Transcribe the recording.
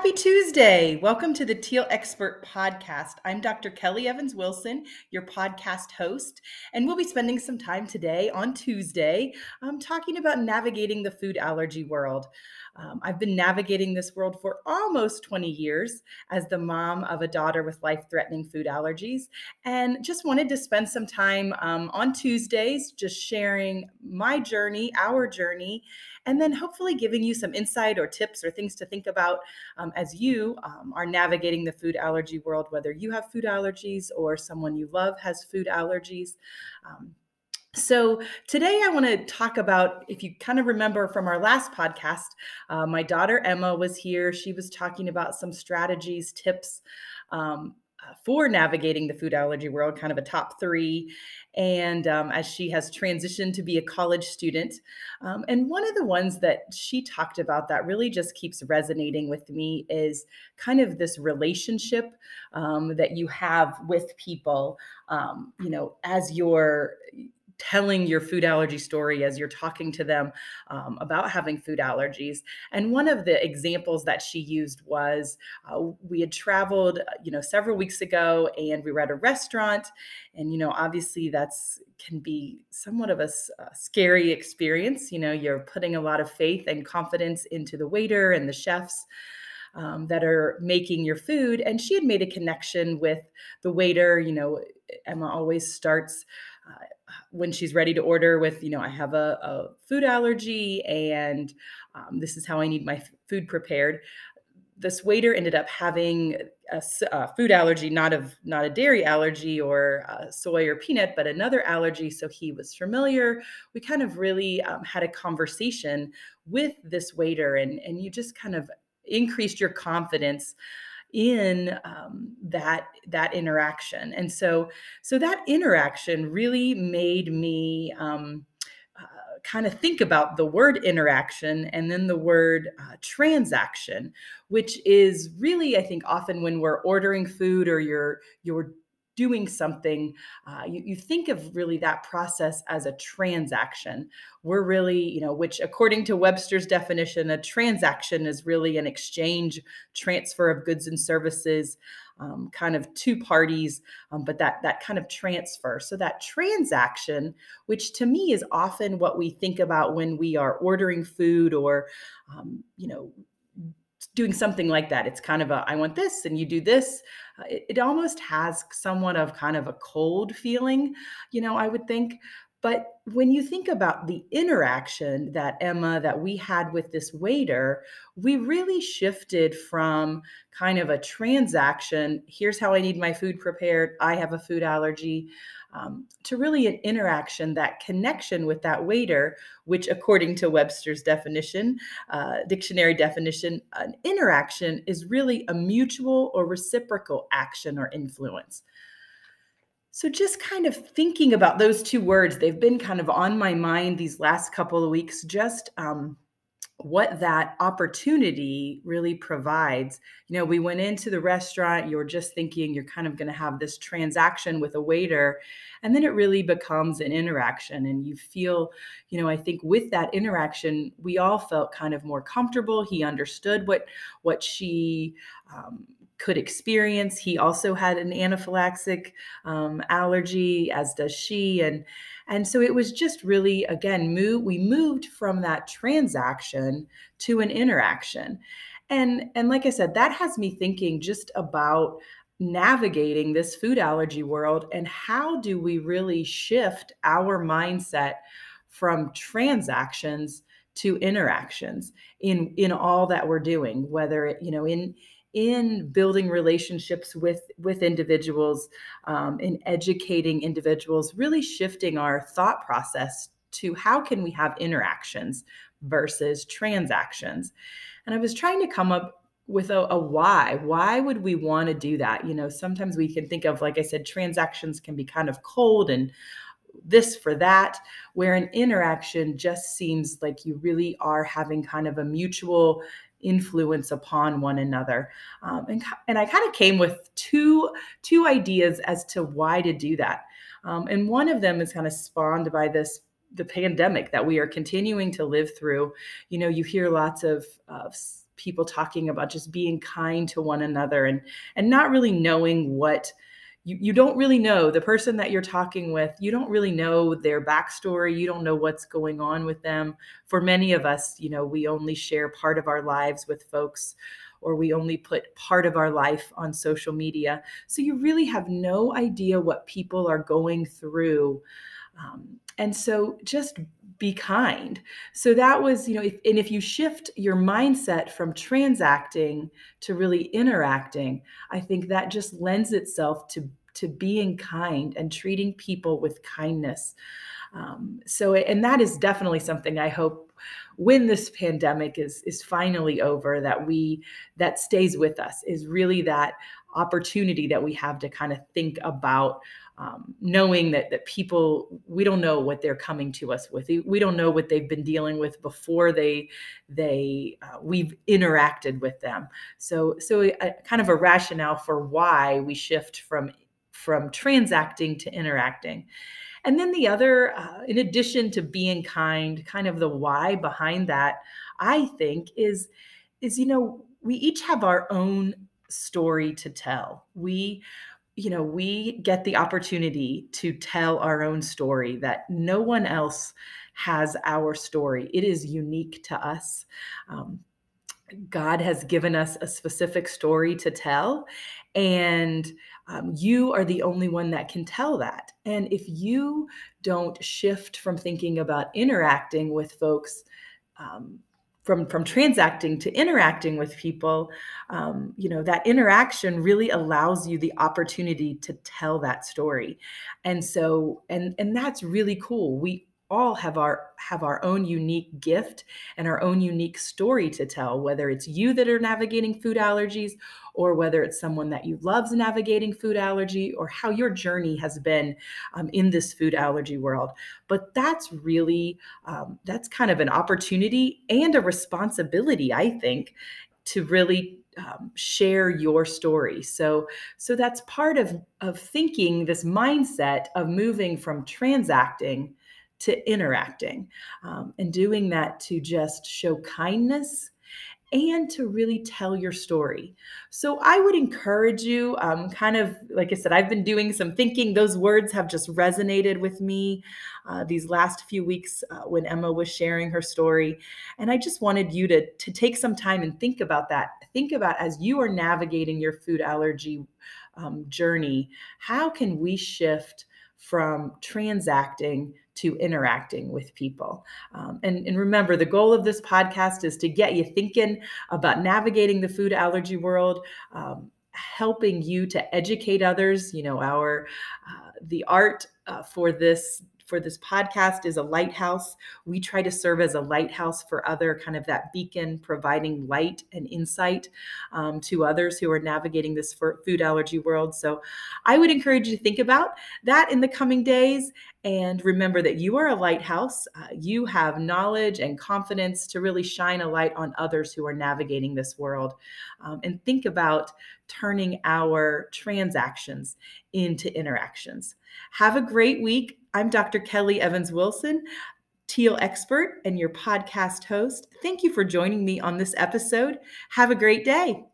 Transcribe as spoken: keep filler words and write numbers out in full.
Happy Tuesday. Welcome to the Teal Expert Podcast. I'm Doctor Kelly Evans Wilson, your podcast host, and we'll be spending some time today on Tuesday um, talking about navigating the food allergy world. Um, I've been navigating this world for almost twenty years as the mom of a daughter with life-threatening food allergies, and just wanted to spend some time um, on Tuesdays just sharing my journey, our journey, and then hopefully giving you some insight or tips or things to think about um, as you um, are navigating the food allergy world, whether you have food allergies or someone you love has food allergies. Um, so today I want to talk about, if you kind of remember from our last podcast, uh, my daughter Emma was here. She was talking about some strategies, tips um, uh, for navigating the food allergy world, kind of a top three. And um, as she has transitioned to be a college student. Um, and one of the ones that she talked about that really just keeps resonating with me is kind of this relationship um, that you have with people, um, you know, as you're telling your food allergy story, as you're talking to them um, about having food allergies. And one of the examples that she used was uh, we had traveled, you know, several weeks ago, and we were at a restaurant. And, you know, obviously that's can be somewhat of a, a scary experience. You know, you're putting a lot of faith and confidence into the waiter and the chefs Um, that are making your food. And she had made a connection with the waiter. You know, Emma always starts uh, when she's ready to order with, you know, I have a, a food allergy and um, this is how I need my f- food prepared. This waiter ended up having a, s- a food allergy, not of not a dairy allergy or uh, soy or peanut, but another allergy. So he was familiar. We kind of really um, had a conversation with this waiter, and and you just kind of increased your confidence in um, that that interaction. And so so that interaction really made me um, uh, kind of think about the word interaction and then the word uh, transaction, which is really, I think, often when we're ordering food or you're you're doing something, uh, you, you think of really that process as a transaction. We're really, you know, which according to Webster's definition, a transaction is really an exchange, transfer of goods and services, um, kind of two parties, um, but that that kind of transfer. So that transaction, which to me is often what we think about when we are ordering food or, um, you know, doing something like that. It's kind of a, I want this and you do this. Uh, it, it almost has somewhat of kind of a cold feeling, you know, I would think. But when you think about the interaction that Emma, that we had with this waiter, we really shifted from kind of a transaction. Here's how I need my food prepared. I have a food allergy. Um, to really an interaction, that connection with that waiter, which according to Webster's definition, uh, dictionary definition, an interaction is really a mutual or reciprocal action or influence. So just kind of thinking about those two words, they've been kind of on my mind these last couple of weeks, just um, what that opportunity really provides. You know, we went into the restaurant, you're just thinking you're kind of going to have this transaction with a waiter, and then it really becomes an interaction. And you feel, you know, I think with that interaction, we all felt kind of more comfortable. He understood what what she um, could experience. He also had an anaphylactic um, allergy, as does she. And and so it was just really, again, move, we moved from that transaction to an interaction. And, and like I said, that has me thinking just about navigating this food allergy world and how do we really shift our mindset from transactions to interactions in in all that we're doing, whether it, you know, in in building relationships with with individuals, um, in educating individuals, really shifting our thought process to how can we have interactions versus transactions. And I was trying to come up with a, a why. Why would we want to do that? You know, sometimes we can think of, like I said, transactions can be kind of cold and this for that, where an interaction just seems like you really are having kind of a mutual influence upon one another. Um, and, and I kind of came with two, two ideas as to why to do that. Um, and one of them is kind of spawned by this the pandemic that we are continuing to live through. You know, you hear lots of, of people talking about just being kind to one another and and not really knowing what you, you don't really know the person that you're talking with. You don't really know their backstory. You don't know what's going on with them. For many of us, you know, we only share part of our lives with folks, or we only put part of our life on social media. So you really have no idea what people are going through. Um, and so just be kind. So that was, you know, if, and if you shift your mindset from transacting to really interacting, I think that just lends itself to to being kind and treating people with kindness. Um, so, and that is definitely something I hope when this pandemic is is finally over, that we that stays with us, is really that opportunity that we have to kind of think about, um, knowing that that people, we don't know what they're coming to us with. We don't know what they've been dealing with before they they uh, we've interacted with them. So so a, kind of a rationale for why we shift from from transacting to interacting. And then the other, uh, in addition to being kind, kind of the why behind that, I think is, is, you know, we each have our own story to tell. We, you know, we get the opportunity to tell our own story, that no one else has our story. It is unique to us. Um, God has given us a specific story to tell, and um, you are the only one that can tell that. And if you don't shift from thinking about interacting with folks, um, from from transacting to interacting with people, um, you know, that interaction really allows you the opportunity to tell that story. And so, and and that's really cool. We all have our have our own unique gift and our own unique story to tell, whether it's you that are navigating food allergies, or whether it's someone that you love's navigating food allergy, or how your journey has been um, in this food allergy world. But that's really um, that's kind of an opportunity and a responsibility, I think, to really um, share your story. So, so that's part of of thinking, this mindset of moving from transacting to interacting, um, and doing that to just show kindness and to really tell your story. So I would encourage you, um, kind of, like I said, I've been doing some thinking. Those words have just resonated with me uh, these last few weeks uh, when Emma was sharing her story. And I just wanted you to, to take some time and think about that. Think about, as you are navigating your food allergy um, journey, how can we shift from transacting to interacting with people? Um, and, and remember, the goal of this podcast is to get you thinking about navigating the food allergy world, um, helping you to educate others. You know, our uh, the art uh, for this for this podcast is a lighthouse. We try to serve as a lighthouse for other, kind of that beacon, providing light and insight um, to others who are navigating this food allergy world. So I would encourage you to think about that in the coming days. And remember that you are a lighthouse. Uh, you have knowledge and confidence to really shine a light on others who are navigating this world. Um, and think about turning our transactions into interactions. Have a great week. I'm Doctor Kelly Evans Wilson, Teal expert and your podcast host. Thank you for joining me on this episode. Have a great day.